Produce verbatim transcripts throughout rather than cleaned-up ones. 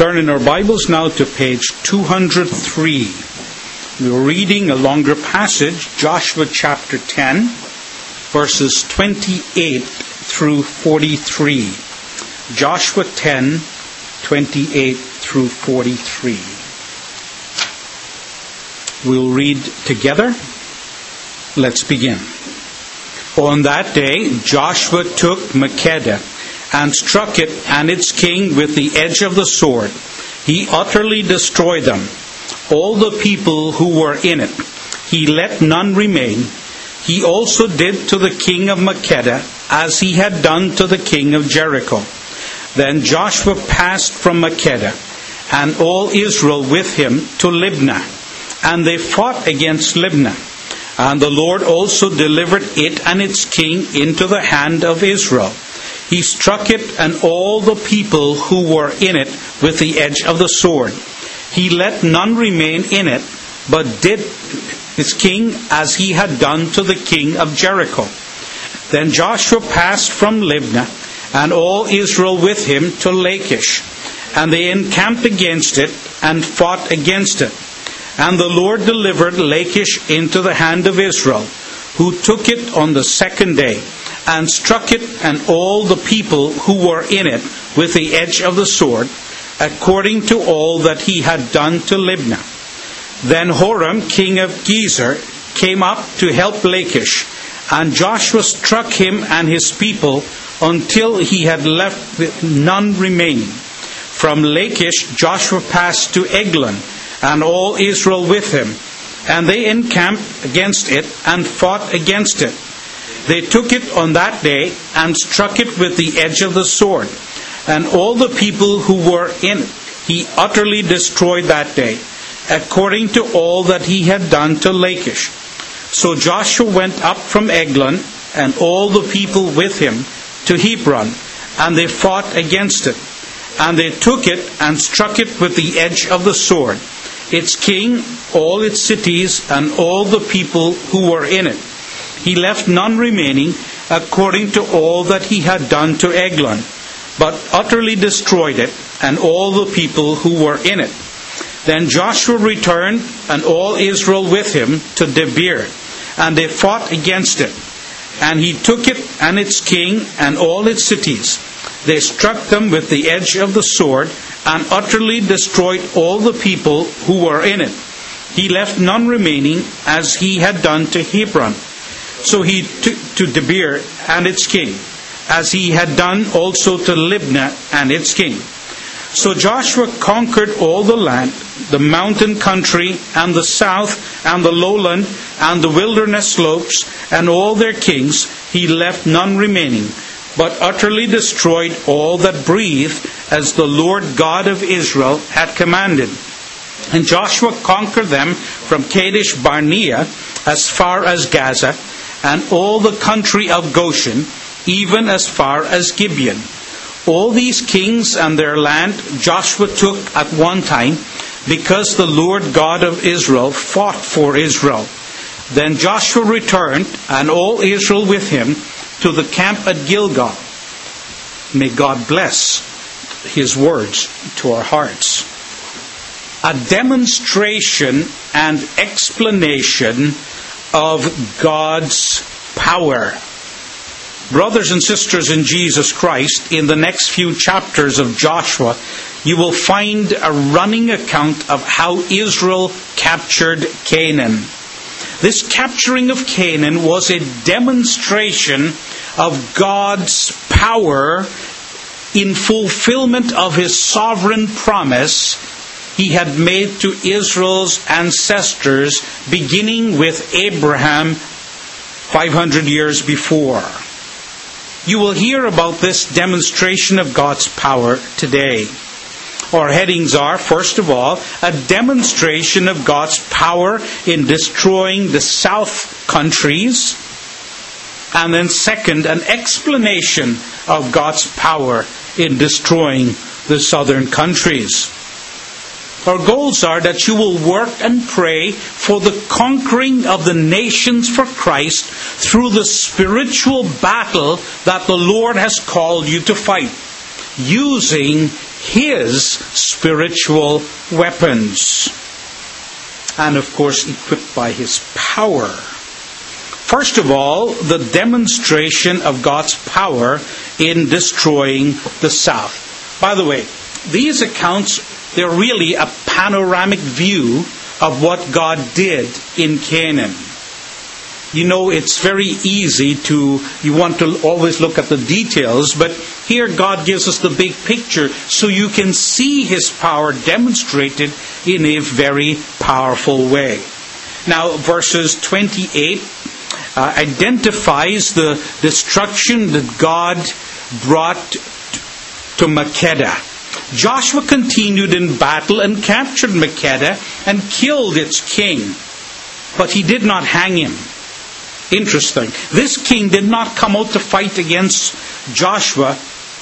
Turn in our Bibles now to page two hundred three. We're reading a longer passage, Joshua chapter ten, verses twenty-eight through forty-three. Joshua ten, twenty-eight through forty-three. We'll read together. Let's begin. On that day, Joshua took Makkedah and struck it and its king with the edge of the sword. He utterly destroyed them, all the people who were in it. He let none remain. He also did to the king of Makkedah as he had done to the king of Jericho. Then Joshua passed from Makkedah, and all Israel with him, to Libnah. And they fought against Libnah. And the Lord also delivered it and its king into the hand of Israel. He struck it and all the people who were in it with the edge of the sword. He let none remain in it, but did his king as he had done to the king of Jericho. Then Joshua passed from Libnah, and all Israel with him, to Lachish. And they encamped against it, and fought against it. And the Lord delivered Lachish into the hand of Israel, who took it on the second day, and struck it and all the people who were in it with the edge of the sword, according to all that he had done to Libnah. Then Horam, king of Gezer, came up to help Lachish, and Joshua struck him and his people until he had left none remaining. From Lachish Joshua passed to Eglon, and all Israel with him, and they encamped against it and fought against it. They took it on that day and struck it with the edge of the sword, and all the people who were in it he utterly destroyed that day, according to all that he had done to Lachish. So Joshua went up from Eglon, and all the people with him, to Hebron, and they fought against it. And they took it and struck it with the edge of the sword, its king, all its cities, and all the people who were in it. He left none remaining, according to all that he had done to Eglon, but utterly destroyed it, and all the people who were in it. Then Joshua returned, and all Israel with him, to Debir, and they fought against it. And he took it and its king, and all its cities. They struck them with the edge of the sword, and utterly destroyed all the people who were in it. He left none remaining, as he had done to Hebron. So he took to Debir and its king, as he had done also to Libnah and its king. So Joshua conquered all the land, the mountain country, and the south, and the lowland, and the wilderness slopes, and all their kings. He left none remaining, but utterly destroyed all that breathed, as the Lord God of Israel had commanded. And Joshua conquered them from Kadesh Barnea as far as Gaza, and all the country of Goshen, even as far as Gibeon. All these kings and their land Joshua took at one time, because the Lord God of Israel fought for Israel. Then Joshua returned, and all Israel with him, to the camp at Gilgal. May God bless his words to our hearts. A demonstration and explanation of God's power. Brothers and sisters in Jesus Christ, in the next few chapters of Joshua, you will find a running account of how Israel captured Canaan. This capturing of Canaan was a demonstration of God's power in fulfillment of his sovereign promise he had made to Israel's ancestors, beginning with Abraham five hundred years before. You will hear about this demonstration of God's power today. Our headings are, first of all, a demonstration of God's power in destroying the south countries, and then second, an explanation of God's power in destroying the southern countries. Our goals are that you will work and pray for the conquering of the nations for Christ through the spiritual battle that the Lord has called you to fight, using his spiritual weapons. And of course, equipped by his power. First of all, the demonstration of God's power in destroying the south. By the way, these accounts, they're really a panoramic view of what God did in Canaan. You know, it's very easy to, you want to always look at the details, but here God gives us the big picture so you can see his power demonstrated in a very powerful way. Now, verses twenty-eight uh, identifies the destruction that God brought to Makkedah. Joshua continued in battle and captured Makkedah and killed its king, but he did not hang him. Interesting. This king did not come out to fight against Joshua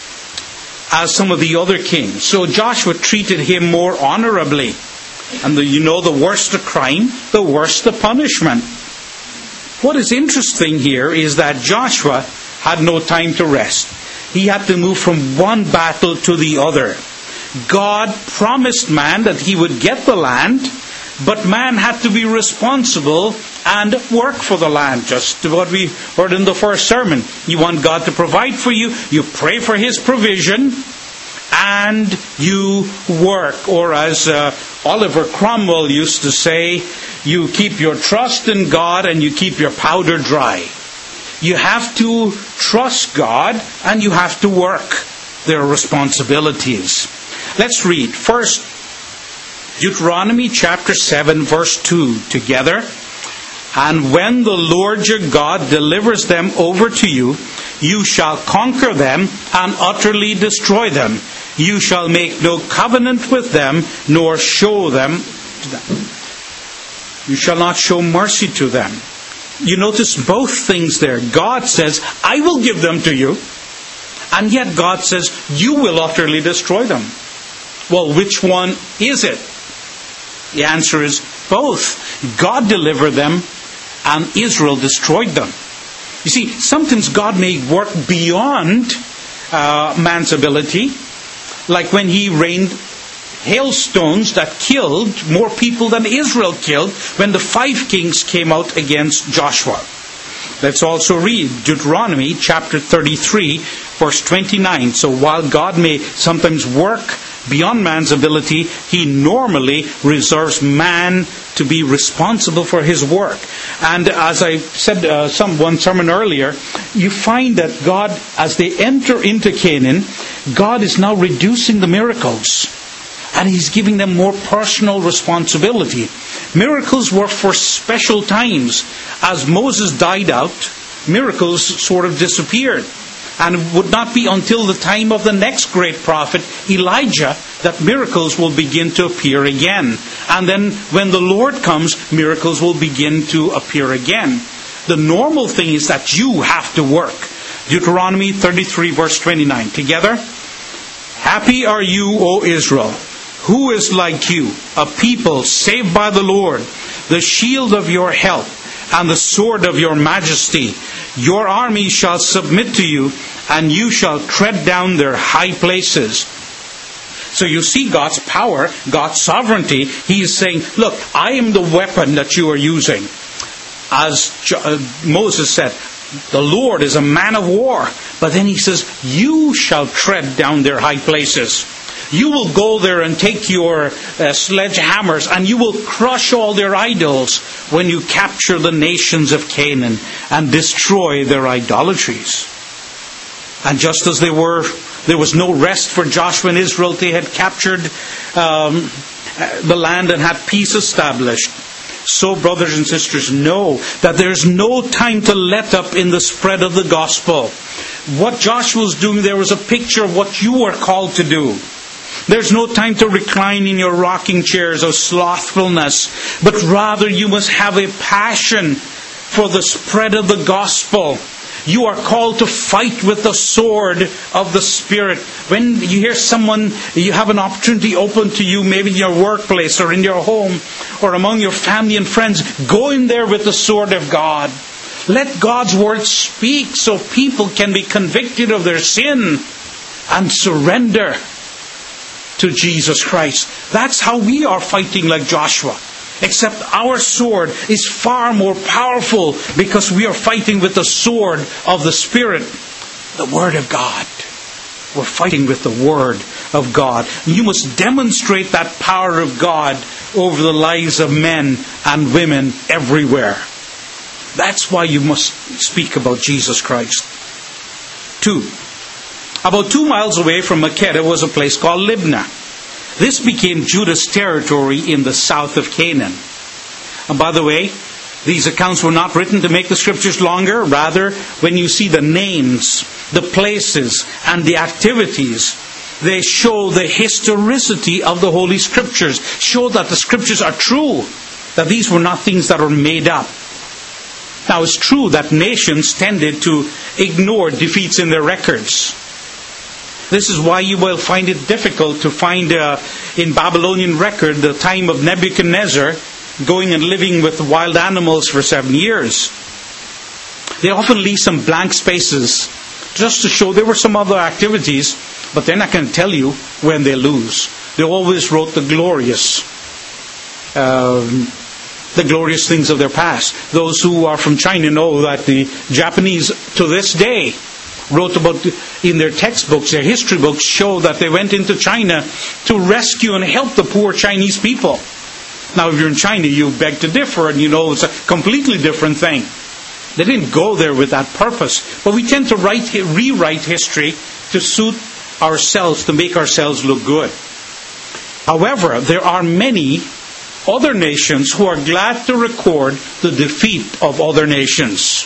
as some of the other kings. So Joshua treated him more honorably. And the, you know, the worse the crime, the worse the punishment. What is interesting here is that Joshua had no time to rest. He had to move from one battle to the other. God promised man that he would get the land, but man had to be responsible and work for the land. Just what we heard in the first sermon. You want God to provide for you, you pray for his provision, and you work. Or as uh, Oliver Cromwell used to say, you keep your trust in God and you keep your powder dry. You have to trust God and you have to work. There are responsibilities. Let's read first Deuteronomy chapter seven verse two together. And when the Lord your God delivers them over to you, you shall conquer them and utterly destroy them. You shall make no covenant with them, nor show them to them. You shall not show mercy to them. You notice both things there. God says, I will give them to you. And yet God says, you will utterly destroy them. Well, which one is it? The answer is both. God delivered them and Israel destroyed them. You see, sometimes God may work beyond uh, man's ability. Like when he rained hailstones that killed more people than Israel killed when the five kings came out against Joshua. Let's also read Deuteronomy chapter thirty-three, verse twenty-nine. So while God may sometimes work beyond man's ability, he normally reserves man to be responsible for his work. And as I said uh, some one sermon earlier, you find that God, as they enter into Canaan, God is now reducing the miracles. And he's giving them more personal responsibility. Miracles were for special times. As Moses died out, miracles sort of disappeared. And it would not be until the time of the next great prophet, Elijah, that miracles will begin to appear again. And then when the Lord comes, miracles will begin to appear again. The normal thing is that you have to work. Deuteronomy thirty-three, verse twenty-nine. Together. Happy are you, O Israel. Who is like you, a people saved by the Lord, the shield of your help, and the sword of your majesty? Your army shall submit to you, and you shall tread down their high places. So you see God's power, God's sovereignty. He is saying, look, I am the weapon that you are using. As Moses said, the Lord is a man of war. But then he says, you shall tread down their high places. You will go there and take your uh, sledgehammers and you will crush all their idols when you capture the nations of Canaan and destroy their idolatries. And just as they were, there was no rest for Joshua and Israel. They had captured um, the land and had peace established. So, brothers and sisters, know that there's no time to let up in the spread of the gospel. What Joshua was doing there was a picture of what you are called to do. There's no time to recline in your rocking chairs of slothfulness, but rather you must have a passion for the spread of the gospel. You are called to fight with the sword of the Spirit. When you hear someone, you have an opportunity open to you, maybe in your workplace or in your home or among your family and friends, go in there with the sword of God. Let God's word speak so people can be convicted of their sin and surrender. to Jesus Christ. That's how we are fighting like Joshua. Except our sword is far more powerful because we are fighting with the sword of the Spirit, the Word of God. We're fighting with the Word of God. You must demonstrate that power of God over the lives of men and women everywhere. That's why you must speak about Jesus Christ. Two. About two miles away from Makkedah was a place called Libnah. This became Judah's territory in the south of Canaan. And by the way, these accounts were not written to make the scriptures longer. Rather, when you see the names, the places, and the activities, they show the historicity of the Holy Scriptures. Show that the Scriptures are true. That these were not things that were made up. Now, it's true that nations tended to ignore defeats in their records. This is why you will find it difficult to find uh, in Babylonian record the time of Nebuchadnezzar going and living with wild animals for seven years. They often leave some blank spaces just to show there were some other activities, but they're not going to tell you when they lose. They always wrote the glorious, um, the glorious things of their past. Those who are from China know that the Japanese to this day wrote about, in their textbooks, their history books, show that they went into China to rescue and help the poor Chinese people. Now, if you're in China, you beg to differ, and you know it's a completely different thing. They didn't go there with that purpose. But we tend to write, rewrite history to suit ourselves, to make ourselves look good. However, there are many other nations who are glad to record the defeat of other nations.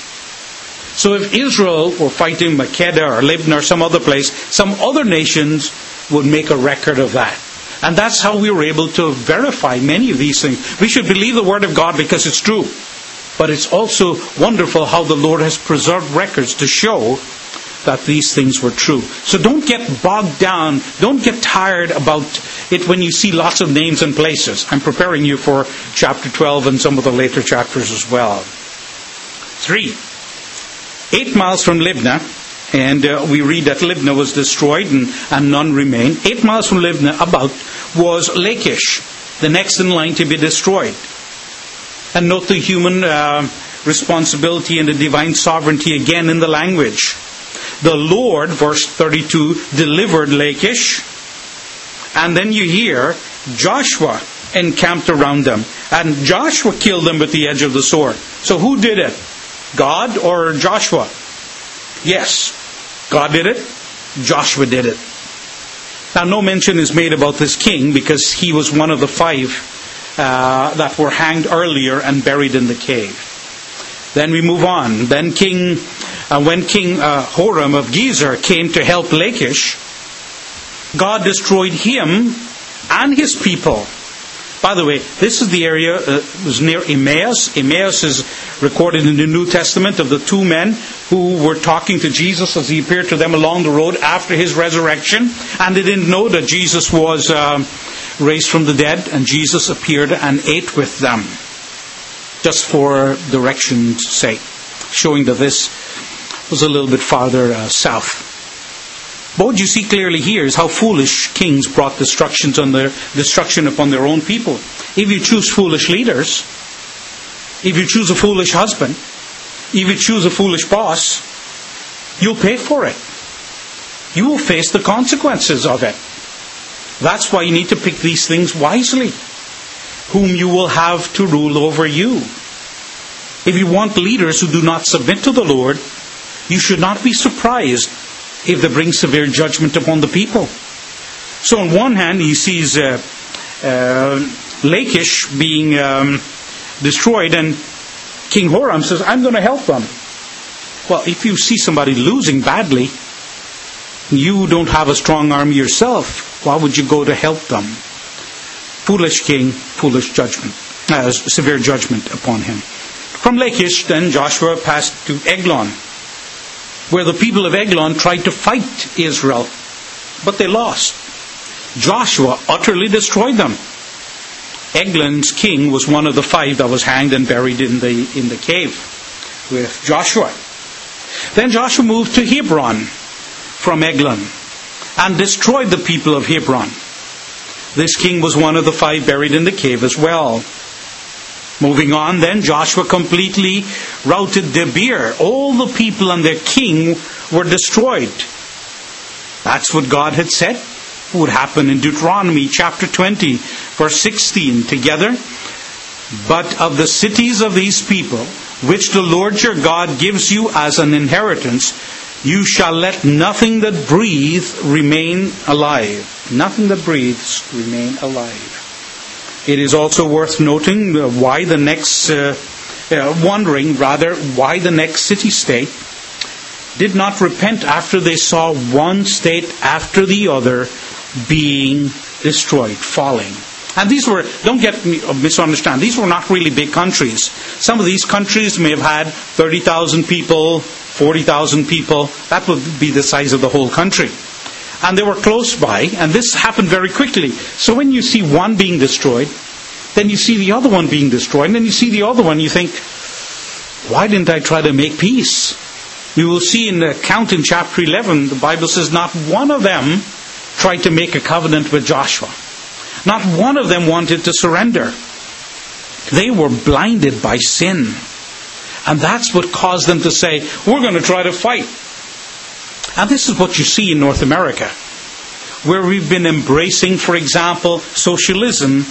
So if Israel were fighting Makkedah or Libnah or some other place, some other nations would make a record of that. And that's how we were able to verify many of these things. We should believe the Word of God because it's true. But it's also wonderful how the Lord has preserved records to show that these things were true. So don't get bogged down. Don't get tired about it when you see lots of names and places. I'm preparing you for chapter twelve and some of the later chapters as well. Three. Eight miles from Libnah, and uh, we read that Libnah was destroyed and, and none remained. Eight miles from Libnah, about, was Lachish, the next in line to be destroyed. And note the human uh, responsibility and the divine sovereignty again in the language. The Lord, verse thirty-two, delivered Lachish. And then you hear Joshua encamped around them. And Joshua killed them with the edge of the sword. So who did it? God or Joshua? Yes, God did it. Joshua did it. Now, no mention is made about this king because he was one of the five uh, that were hanged earlier and buried in the cave. Then we move on. Then King, uh, when King uh, Horam of Gezer came to help Lachish, God destroyed him and his people. By the way, this is the area, uh, was near Emmaus. Emmaus is recorded in the New Testament of the two men who were talking to Jesus as he appeared to them along the road after his resurrection. And they didn't know that Jesus was uh, raised from the dead, and Jesus appeared and ate with them. Just for direction's sake, showing that this was a little bit farther uh, south. But what you see clearly here is how foolish kings brought destructions on their destruction upon their own people. If you choose foolish leaders, if you choose a foolish husband, if you choose a foolish boss, you'll pay for it. You will face the consequences of it. That's why you need to pick these things wisely. Whom you will have to rule over you. If you want leaders who do not submit to the Lord, you should not be surprised if they bring severe judgment upon the people. So on one hand, he sees uh, uh, Lachish being um, destroyed, and King Horam says, I'm going to help them. Well, if you see somebody losing badly, you don't have a strong army yourself, why would you go to help them? Foolish king, foolish judgment, uh, severe judgment upon him. From Lachish, then Joshua passed to Eglon, where the people of Eglon tried to fight Israel, but they lost. Joshua utterly destroyed them. Eglon's king was one of the five that was hanged and buried in the in the cave with Joshua. Then Joshua moved to Hebron from Eglon and destroyed the people of Hebron. This king was one of the five buried in the cave as well. Moving on then, Joshua completely routed Debir. All the people and their king were destroyed. That's what God had said would happen in Deuteronomy chapter twenty, verse sixteen. Together, but of the cities of these people, which the Lord your God gives you as an inheritance, you shall let nothing that breathes remain alive. Nothing that breathes remain alive. It is also worth noting uh, why the next, uh, uh, wondering rather, why the next city-state did not repent after they saw one state after the other being destroyed, falling. And these were, don't get me misunderstand, these were not really big countries. Some of these countries may have had thirty thousand people, forty thousand people. That would be the size of the whole country. And they were close by, and this happened very quickly. So when you see one being destroyed, then you see the other one being destroyed, and then you see the other one, you think, why didn't I try to make peace? We will see in the account in chapter eleven, the Bible says not one of them tried to make a covenant with Joshua. Not one of them wanted to surrender. They were blinded by sin. And that's what caused them to say, we're going to try to fight. And this is what you see in North America, where we've been embracing, for example, socialism.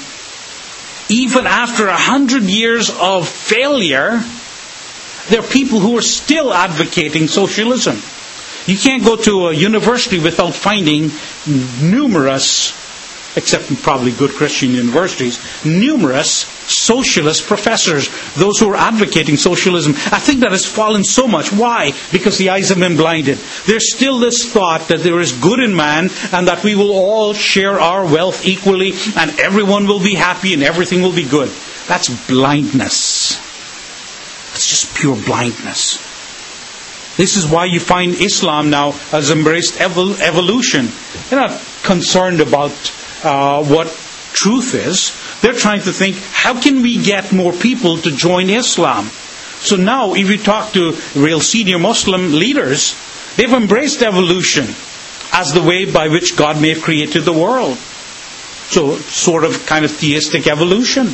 Even after a hundred years of failure, there are people who are still advocating socialism. You can't go to a university without finding numerous, except probably good Christian universities, numerous socialist professors, those who are advocating socialism. I think that has fallen so much. Why? Because the eyes have been blinded. There's still this thought that there is good in man and that we will all share our wealth equally and everyone will be happy and everything will be good. That's blindness. It's just pure blindness. This is why you find Islam now has embraced evol- evolution. They're not concerned about uh, what truth is. They're trying to think, how can we get more people to join Islam? So now, if you talk to real senior Muslim leaders, they've embraced evolution as the way by which God may have created the world. So, sort of kind of theistic evolution.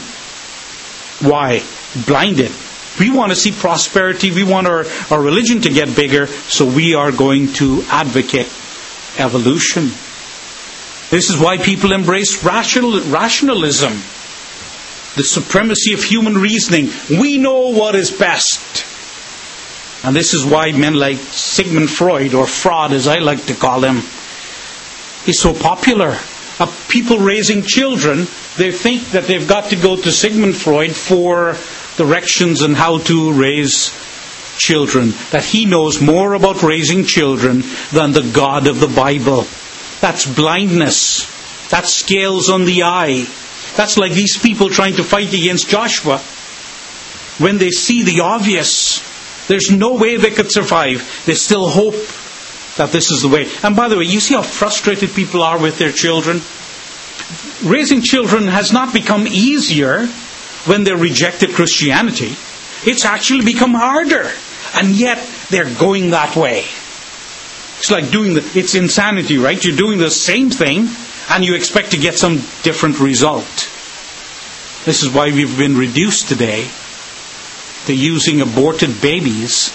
Why? Blinded. We want to see prosperity. We want our, our religion to get bigger. So we are going to advocate evolution. This is why people embrace rational, rationalism. The supremacy of human reasoning. We know what is best. And this is why men like Sigmund Freud, or Freud as I like to call him, is so popular. Uh, people raising children, they think that they've got to go to Sigmund Freud for directions on how to raise children. That he knows more about raising children than the God of the Bible. That's blindness. That's scales on the eye. That's like these people trying to fight against Joshua when they see the obvious. There's no way they could survive. They still hope that this is the way. And by the way, you see how frustrated people are with their children? Raising children has not become easier when they rejected Christianity. It's actually become harder. And yet, they're going that way. It's like doing the, it's insanity, right? You're doing the same thing, and you expect to get some different result. This is why we've been reduced today to using aborted babies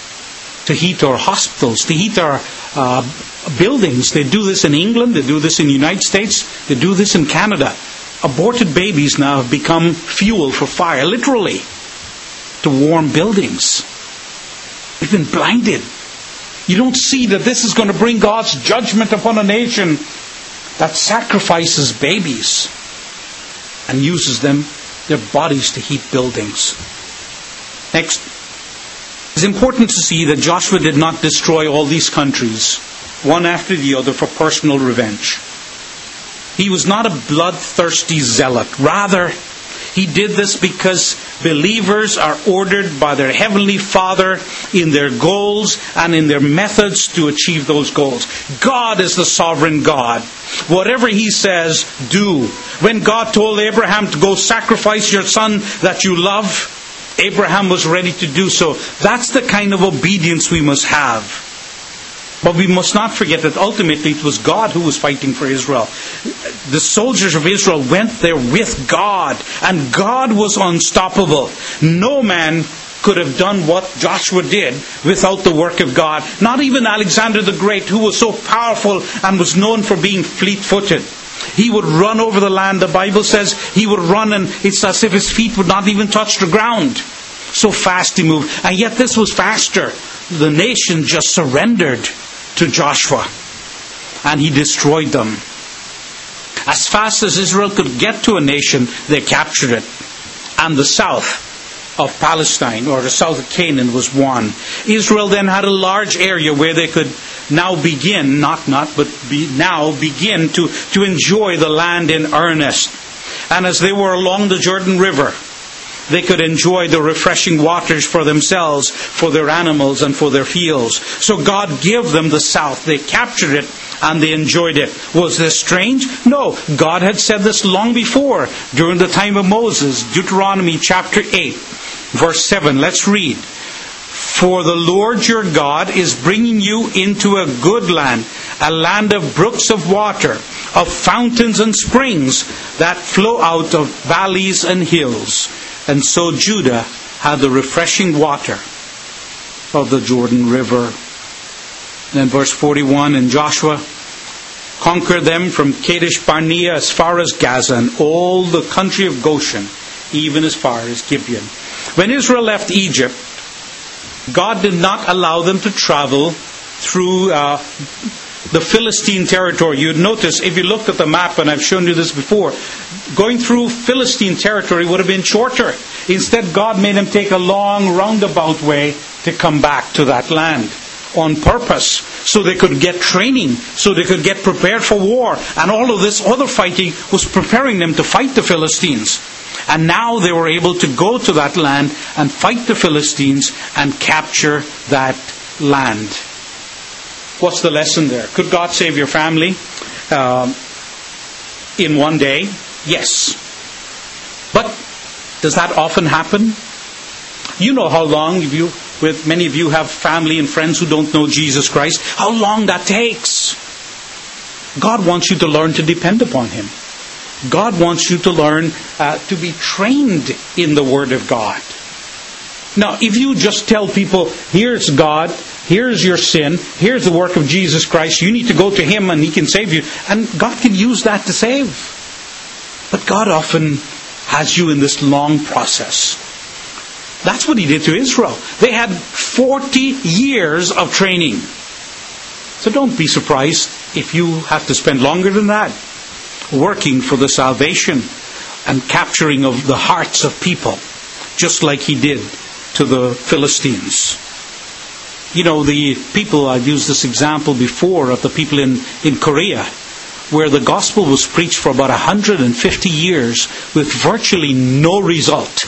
to heat our hospitals, to heat our uh, buildings. They do this in England, they do this in the United States, they do this in Canada. Aborted babies now have become fuel for fire, literally, to warm buildings. We've been blinded. You don't see that this is going to bring God's judgment upon a nation that sacrifices babies and uses them, their bodies, to heat buildings. Next, it's important to see that Joshua did not destroy all these countries, one after the other, for personal revenge. He was not a bloodthirsty zealot. Rather, he did this because believers are ordered by their Heavenly Father in their goals and in their methods to achieve those goals. God is the sovereign God. Whatever He says, do. When God told Abraham to go sacrifice your son that you love, Abraham was ready to do so. That's the kind of obedience we must have. But we must not forget that ultimately it was God who was fighting for Israel. The soldiers of Israel went there with God, and God was unstoppable. No man could have done what Joshua did without the work of God. Not even Alexander the Great, who was so powerful and was known for being fleet-footed. He would run over the land. The Bible says he would run, and it's as if his feet would not even touch the ground. So fast he moved. And yet this was faster. The nation just surrendered to Joshua, and he destroyed them. As fast as Israel could get to a nation, they captured it. And the south of Palestine, or the south of Canaan, was won. Israel then had a large area where they could now begin, not not, but be, now begin to, to enjoy the land in earnest. And as they were along the Jordan River, they could enjoy the refreshing waters for themselves, for their animals, and for their fields. So God gave them the south. They captured it, and they enjoyed it. Was this strange? No. God had said this long before, during the time of Moses. Deuteronomy chapter eight, verse seven. Let's read. For the Lord your God is bringing you into a good land, a land of brooks of water, of fountains and springs that flow out of valleys and hills. And so Judah had the refreshing water of the Jordan River. Then verse forty-one, and Joshua conquered them from Kadesh Barnea as far as Gaza, and all the country of Goshen, even as far as Gibeon. When Israel left Egypt, God did not allow them to travel through uh, the Philistine territory. You'd notice, if you looked at the map, and I've shown you this before, going through Philistine territory would have been shorter. Instead, God made them take a long roundabout way to come back to that land on purpose, so they could get training, so they could get prepared for war. And all of this other fighting was preparing them to fight the Philistines. And now they were able to go to that land and fight the Philistines and capture that land. What's the lesson there? Could God save your family uh, in one day? Yes. But does that often happen? You know how long you, with many of you have family and friends who don't know Jesus Christ, how long that takes. God wants you to learn to depend upon Him. God wants you to learn uh, to be trained in the Word of God. Now, if you just tell people, here's God, here's your sin, here's the work of Jesus Christ, you need to go to Him and He can save you, and God can use that to save. But God often has you in this long process. That's what He did to Israel. They had forty years of training. So don't be surprised if you have to spend longer than that working for the salvation and capturing of the hearts of people, just like He did to the Philistines. You know, the people, I've used this example before of the people in, in Korea, where the gospel was preached for about one hundred fifty years with virtually no result.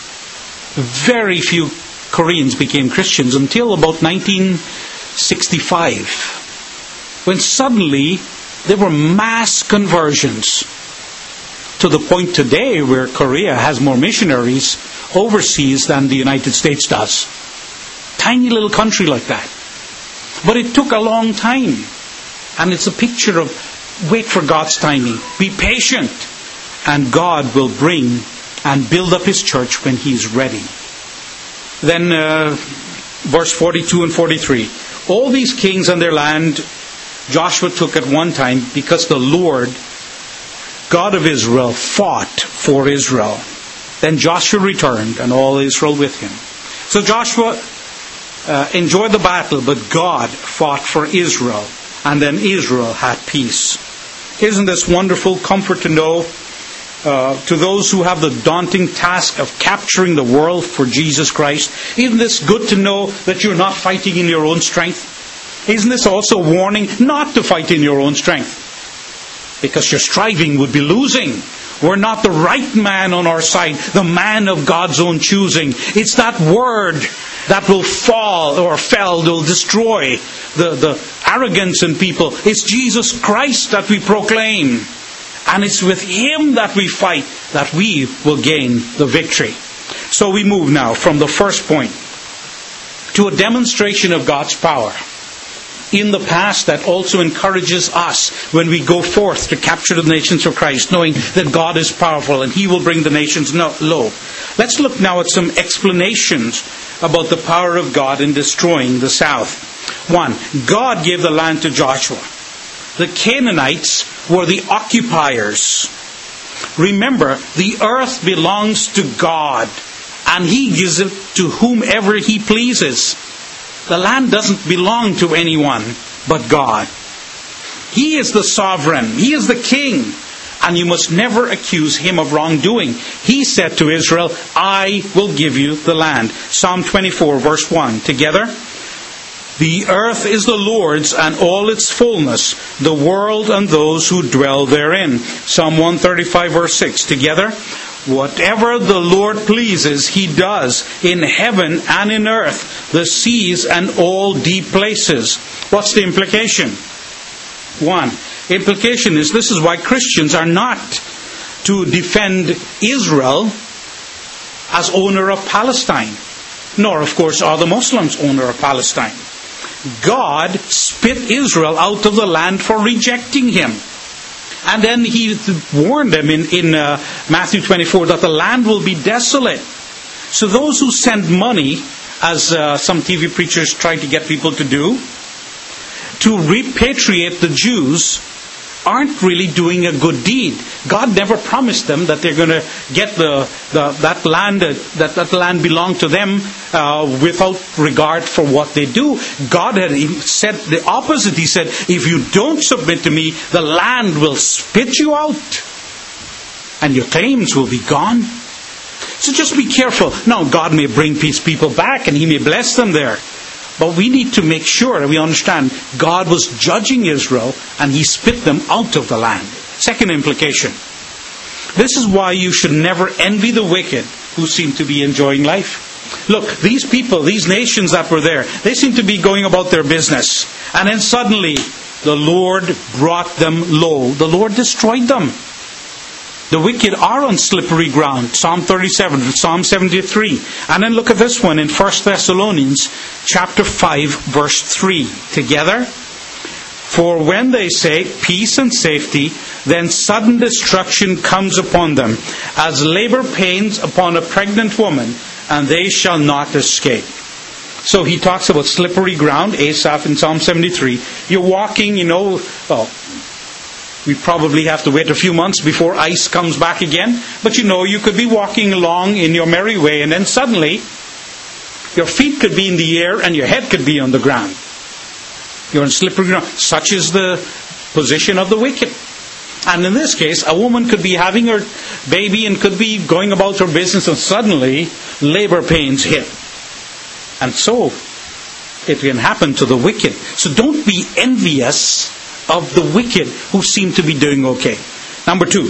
Very few Koreans became Christians until about nineteen sixty-five, when suddenly there were mass conversions, to the point today where Korea has more missionaries overseas than the United States does. Tiny little country like that. But it took a long time. And it's a picture of wait for God's timing. Be patient. And God will bring and build up His church when He's ready. Then uh, verse forty-two and forty-three. All these kings and their land Joshua took at one time because the Lord, God of Israel, fought for Israel. Then Joshua returned and all Israel with him. So Joshua uh, enjoyed the battle, but God fought for Israel. And then Israel had peace. Isn't this wonderful comfort to know uh, to those who have the daunting task of capturing the world for Jesus Christ? Isn't this good to know that you're not fighting in your own strength? Isn't this also a warning not to fight in your own strength? Because your striving would be losing. We're not the right man on our side, the man of God's own choosing. It's that word that will fall or fell, will destroy the, the arrogance in people. It's Jesus Christ that we proclaim. And it's with Him that we fight, that we will gain the victory. So we move now from the first point to a demonstration of God's power. in the past that also encourages us when we go forth to capture the nations for Christ, knowing that God is powerful and He will bring the nations low. Let's look now at some explanations about the power of God in destroying the south. One, God gave the land to Joshua. The Canaanites were the occupiers. Remember, the earth belongs to God, and He gives it to whomever He pleases. The land doesn't belong to anyone but God. He is the sovereign. He is the king. And you must never accuse Him of wrongdoing. He said to Israel, I will give you the land. Psalm twenty-four, verse one. Together. The earth is the Lord's and all its fullness, the world and those who dwell therein. Psalm one thirty-five, verse six. Together. Whatever the Lord pleases, He does, in heaven and in earth, the seas and all deep places. What's the implication? One, implication is this is why Christians are not to defend Israel as owner of Palestine. Nor, of course, are the Muslims owner of Palestine. God spit Israel out of the land for rejecting Him. And then He warned them in, in uh, Matthew twenty-four that the land will be desolate. So those who send money, as uh, some T V preachers try to get people to do, to repatriate the Jews, aren't really doing a good deed. God never promised them that they're going to get the, the that land that that land belonged to them uh, without regard for what they do. God had said the opposite. He said, if you don't submit to me, the land will spit you out and your claims will be gone. So just be careful. Now, God may bring His people back and He may bless them there. But we need to make sure that we understand God was judging Israel and He spit them out of the land. Second implication. This is why you should never envy the wicked who seem to be enjoying life. Look, these people, these nations that were there, they seem to be going about their business. And then suddenly the Lord brought them low. The Lord destroyed them. The wicked are on slippery ground. Psalm thirty-seven, Psalm seventy-three. And then look at this one in First Thessalonians chapter five, verse three. Together. For when they say peace and safety, then sudden destruction comes upon them, as labor pains upon a pregnant woman, and they shall not escape. So he talks about slippery ground, Asaph in Psalm seventy-three. You're walking, you know, well, we probably have to wait a few months before ice comes back again. But you know, you could be walking along in your merry way, and then suddenly your feet could be in the air and your head could be on the ground. You're on slippery ground. Such is the position of the wicked. And in this case, a woman could be having her baby and could be going about her business, and suddenly labor pains hit. And so it can happen to the wicked. So don't be envious of the wicked who seem to be doing okay. Number two,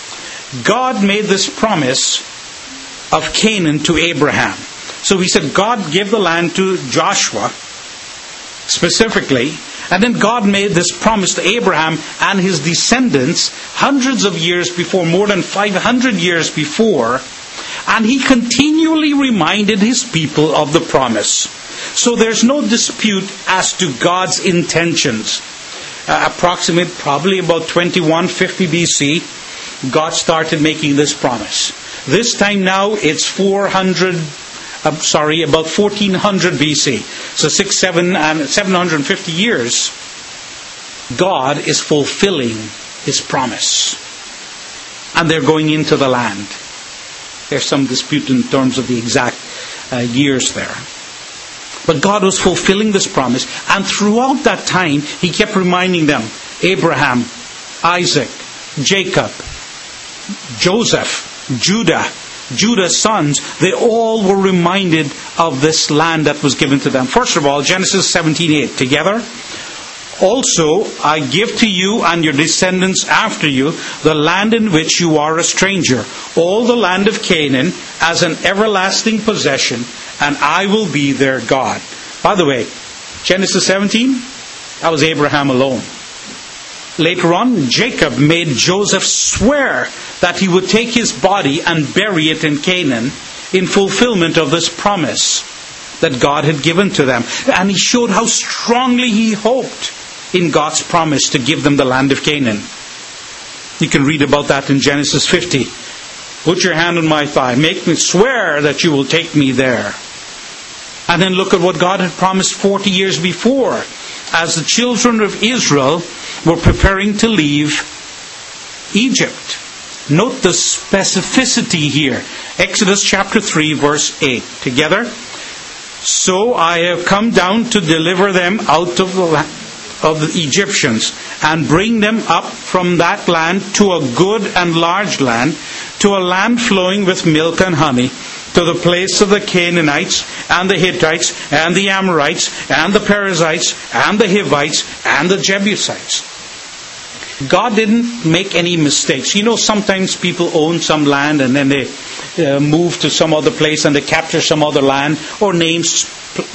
God made this promise of Canaan to Abraham. So He said God gave the land to Joshua specifically, and then God made this promise to Abraham and his descendants hundreds of years before, more than five hundred years before, and He continually reminded His people of the promise. So there's no dispute as to God's intentions. Uh, approximate probably about twenty-one fifty B C, God started making this promise. This time now it's four hundred, uh, sorry, about fourteen hundred B C. So six, seven, and seven hundred fifty years, God is fulfilling His promise, and they're going into the land. There's some dispute in terms of the exact uh, years there. But God was fulfilling this promise. And throughout that time, He kept reminding them, Abraham, Isaac, Jacob, Joseph, Judah, Judah's sons, they all were reminded of this land that was given to them. First of all, Genesis seventeen eight. Together. Also, I give to you and your descendants after you the land in which you are a stranger, all the land of Canaan, as an everlasting possession, and I will be their God. By the way, Genesis seventeen, that was Abraham alone. Later on, Jacob made Joseph swear that he would take his body and bury it in Canaan in fulfillment of this promise. that God had given to them. And he showed how strongly he hoped in God's promise to give them the land of Canaan. You can read about that in Genesis fifty. Put your hand on my thigh. Make me swear that you will take me there. And then look at what God had promised forty years before, as the children of Israel were preparing to leave Egypt. Note the specificity here. Exodus chapter three, verse eight. Together. So I have come down to deliver them out of the land of the Egyptians, and bring them up from that land to a good and large land, to a land flowing with milk and honey, to the place of the Canaanites, and the Hittites, and the Amorites, and the Perizzites, and the Hivites, and the Jebusites. God didn't make any mistakes. You know, sometimes people own some land and then they uh, move to some other place and they capture some other land, or names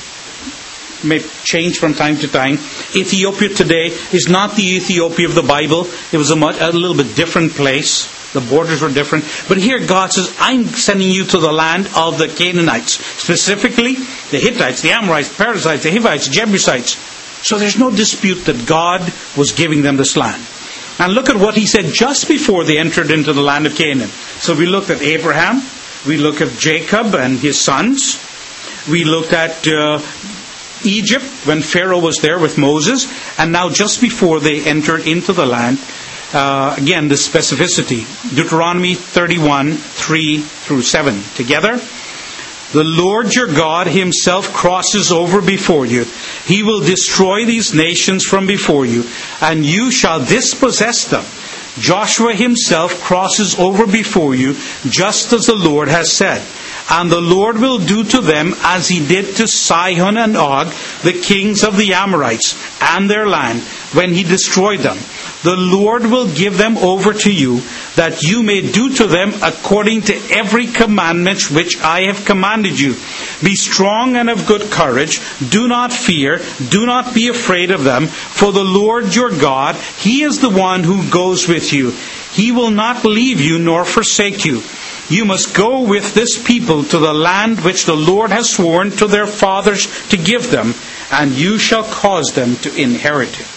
may change from time to time. Ethiopia today is not the Ethiopia of the Bible. It was a, much, a little bit different place. The borders were different. But here God says, I'm sending you to the land of the Canaanites. Specifically, the Hittites, the Amorites, the Perizzites, the Hivites, the Jebusites. So there's no dispute that God was giving them this land. And look at what he said just before they entered into the land of Canaan. So we looked at Abraham. We looked at Jacob and his sons. We looked at Uh, Egypt, when Pharaoh was there with Moses, and now just before they entered into the land, uh, again, the specificity. Deuteronomy thirty-one, three through seven. Together. The Lord your God himself crosses over before you. He will destroy these nations from before you, and you shall dispossess them. Joshua himself crosses over before you, just as the Lord has said. And the Lord will do to them as he did to Sihon and Og, the kings of the Amorites, and their land, when he destroyed them. The Lord will give them over to you, that you may do to them according to every commandment which I have commanded you. Be strong and of good courage. Do not fear. Do not be afraid of them. For the Lord your God, he is the one who goes with you. He will not leave you nor forsake you. You must go with this people to the land which the Lord has sworn to their fathers to give them, and you shall cause them to inherit it.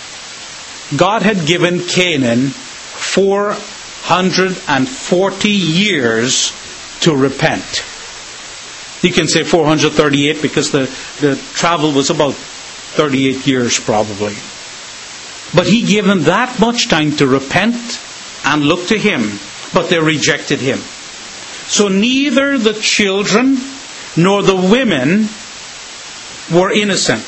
God had given Canaan four hundred forty years to repent. You can say four hundred thirty-eight because the, the travel was about thirty-eight years probably. But he gave them that much time to repent and look to him, but they rejected him. So neither the children nor the women were innocent.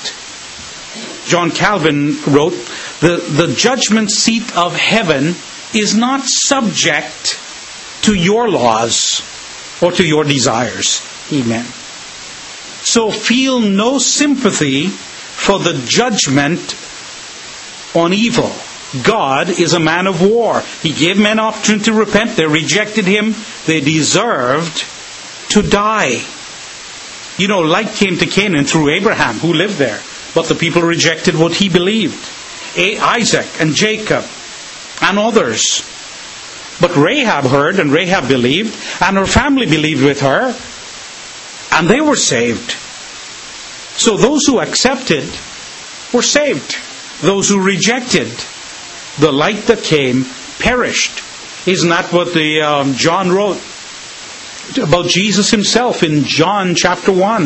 John Calvin wrote, the, the judgment seat of heaven is not subject to your laws or to your desires. Amen. So feel no sympathy for the judgment on evil. God is a man of war. He gave men opportunity to repent. They rejected him. They deserved to die. You know, light came to Canaan through Abraham, who lived there. But the people rejected what he believed. Isaac and Jacob and others. But Rahab heard, and Rahab believed, and her family believed with her, and they were saved. So those who accepted were saved. Those who rejected, the light that came perished. Isn't that what the um, John wrote about Jesus himself in John chapter one?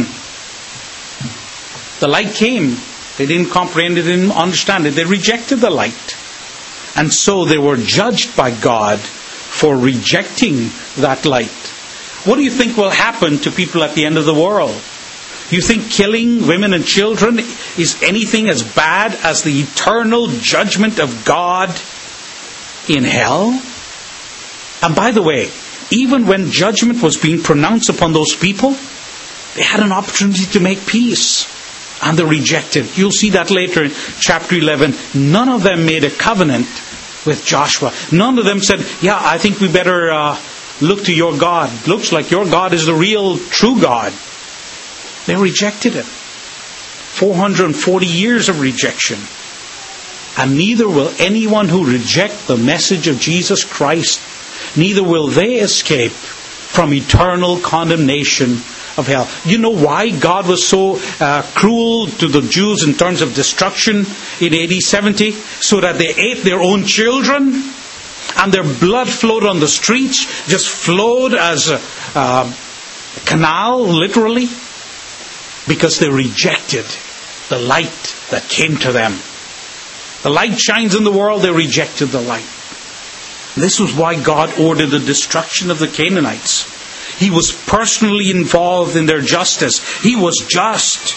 The light came. They didn't comprehend it, they didn't understand it. They rejected the light. And so they were judged by God for rejecting that light. What do you think will happen to people at the end of the world? You think killing women and children is anything as bad as the eternal judgment of God in hell? And by the way, even when judgment was being pronounced upon those people, they had an opportunity to make peace. And they rejected. You'll see that later in chapter eleven. None of them made a covenant with Joshua. None of them said, yeah, I think we better uh, look to your God. Looks like your God is the real, true God. They rejected it. four hundred forty years of rejection. And neither will anyone who reject the message of Jesus Christ, neither will they escape from eternal condemnation of hell. You know why God was so uh, cruel to the Jews in terms of destruction in A D seventy? So that they ate their own children, and their blood flowed on the streets, just flowed as a, a canal, literally, because they rejected the light that came to them. The light shines in the world, they rejected the light. This was why God ordered the destruction of the Canaanites. He was personally involved in their justice. He was just.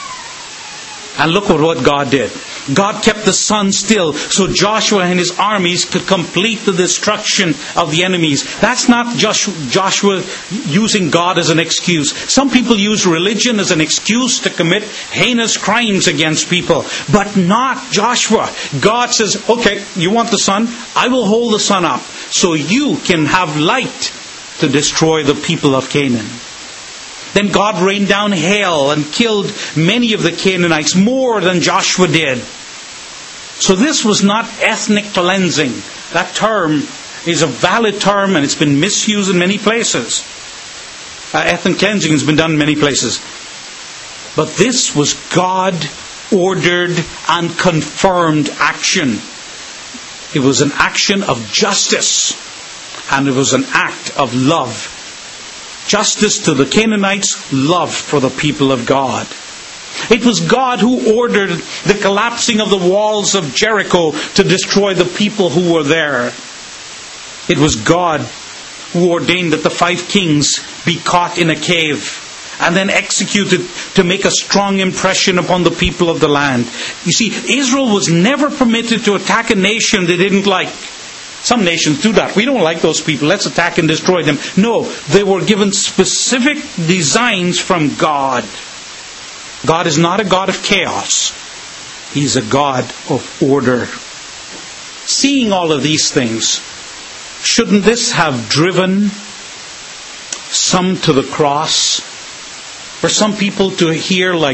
And look at what God did. God kept the sun still so Joshua and his armies could complete the destruction of the enemies. That's not Joshua using God as an excuse. Some people use religion as an excuse to commit heinous crimes against people. But not Joshua. God says, okay, you want the sun? I will hold the sun up so you can have light to destroy the people of Canaan. Then God rained down hail and killed many of the Canaanites, more than Joshua did. So this was not ethnic cleansing. That term is a valid term and it's been misused in many places. Uh, ethnic cleansing has been done in many places. But this was God-ordered and confirmed action. It was an action of justice. And it was an act of love. Justice to the Canaanites, love for the people of God. It was God who ordered the collapsing of the walls of Jericho to destroy the people who were there. It was God who ordained that the five kings be caught in a cave and then executed to make a strong impression upon the people of the land. You see, Israel was never permitted to attack a nation they didn't like. Some nations do that. We don't like those people. Let's attack and destroy them. No, they were given specific designs from God. God is not a God of chaos. He's a God of order. Seeing all of these things, shouldn't this have driven some to the cross? For some people to hear like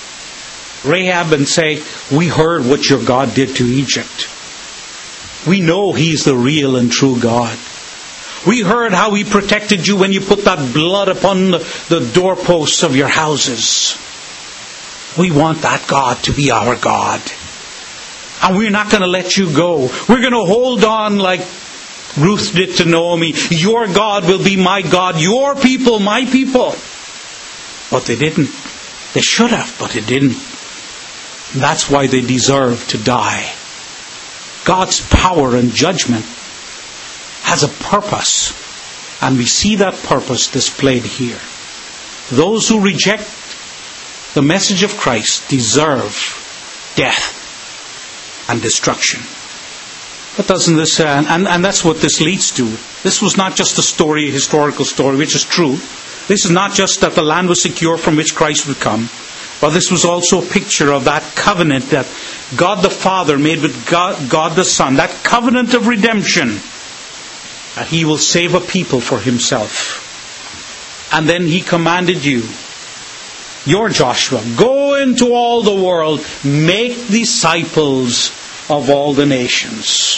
Rahab and say, we heard what your God did to Egypt. We know He's the real and true God. We heard how He protected you when you put that blood upon the, the doorposts of your houses. We want that God to be our God. And we're not going to let you go. We're going to hold on like Ruth did to Naomi. Your God will be my God. Your people, my people. But they didn't. They should have, but it didn't. And that's why they deserve to die. God's power and judgment has a purpose. And we see that purpose displayed here. Those who reject the message of Christ deserve death and destruction. But doesn't this, uh, and, and that's what this leads to. This was not just a story, a historical story, which is true. This is not just that the land was secure from which Christ would come. But this was also a picture of that covenant that God the Father made with God, God the Son. That covenant of redemption. That He will save a people for Himself. And then He commanded you, you're Joshua, go into all the world, make disciples of all the nations.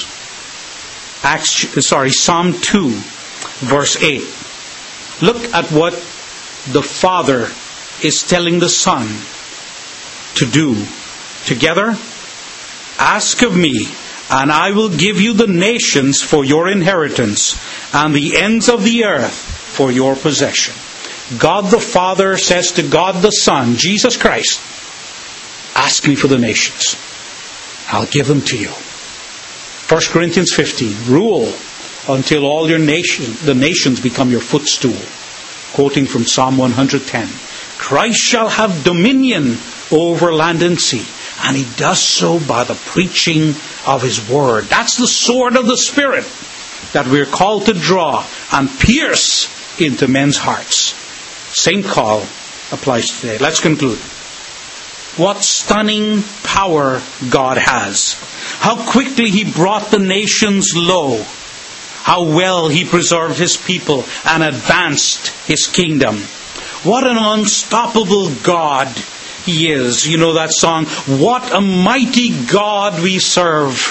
Acts, sorry, Psalm two, verse eight. Look at what the Father is telling the Son to do. Together, ask of me, and I will give you the nations for your inheritance, and the ends of the earth for your possession. God the Father says to God the Son, Jesus Christ, ask me for the nations. I'll give them to you. First Corinthians fifteen, rule until all your nation, the nations become your footstool. Quoting from Psalm one hundred ten. Christ shall have dominion over land and sea. And He does so by the preaching of His word. That's the sword of the Spirit that we're called to draw and pierce into men's hearts. Same call applies today. Let's conclude. What stunning power God has. How quickly He brought the nations low. How well He preserved His people and advanced His kingdom. What an unstoppable God He is. You know that song, what a mighty God we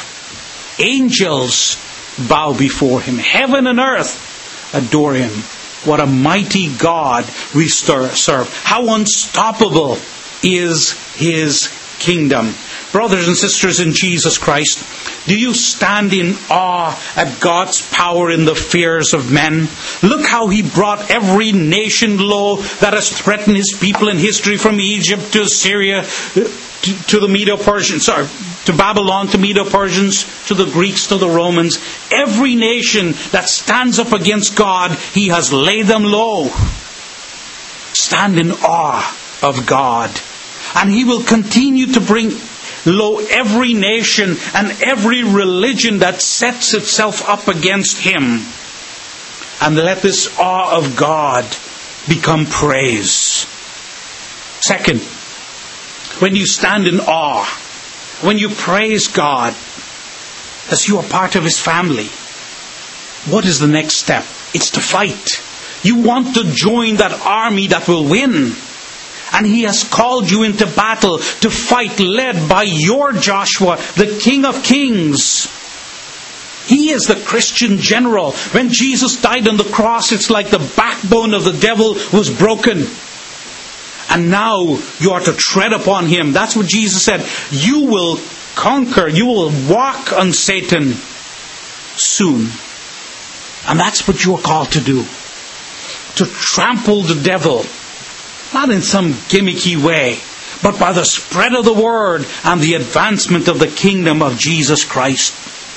serve. Angels bow before Him. Heaven and earth adore Him. What a mighty God we serve. How unstoppable is His kingdom. Brothers and sisters in Jesus Christ, do you stand in awe at God's power in the fears of men? Look how He brought every nation low that has threatened His people in history, from Egypt to Assyria, to, to the Medo-Persians, sorry, to Babylon, to Medo-Persians, to the Greeks, to the Romans. Every nation that stands up against God, He has laid them low. Stand in awe of God. And He will continue to bring low every nation and every religion that sets itself up against Him. And let this awe of God become praise. Second, when you stand in awe, when you praise God, as you are part of His family, what is the next step? It's to fight. You want to join that army that will win. And He has called you into battle to fight, led by your Joshua, the King of Kings. He is the Christian general. When Jesus died on the cross, it's like the backbone of the devil was broken. And now you are to tread upon him. That's what Jesus said. You will conquer, you will walk on Satan soon. And that's what you are called to do. To trample the devil. Not in some gimmicky way, but by the spread of the word and the advancement of the kingdom of Jesus Christ.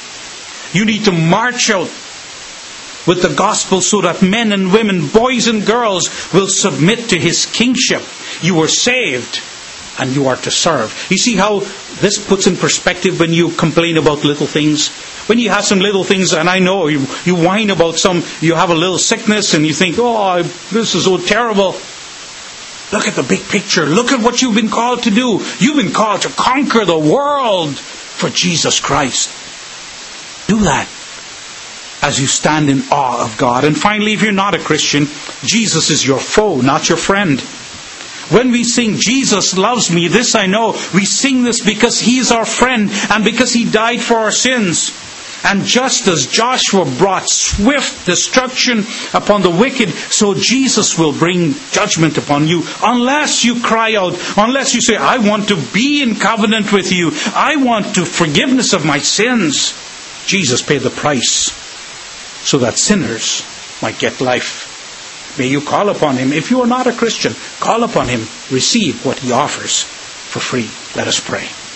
You need to march out with the gospel so that men and women, boys and girls will submit to His kingship. You were saved and you are to serve. You see how this puts in perspective when you complain about little things? When you have some little things, and I know you, you whine about some, you have a little sickness and you think, oh, this is so terrible. Look at the big picture. Look at what you've been called to do. You've been called to conquer the world for Jesus Christ. Do that as you stand in awe of God. And finally, if you're not a Christian, Jesus is your foe, not your friend. When we sing, Jesus loves me, this I know, we sing this because He is our friend and because He died for our sins. And just as Joshua brought swift destruction upon the wicked, so Jesus will bring judgment upon you. Unless you cry out, unless you say, I want to be in covenant with you. I want to forgiveness of my sins. Jesus paid the price so that sinners might get life. May you call upon Him. If you are not a Christian, call upon Him. Receive what He offers for free. Let us pray.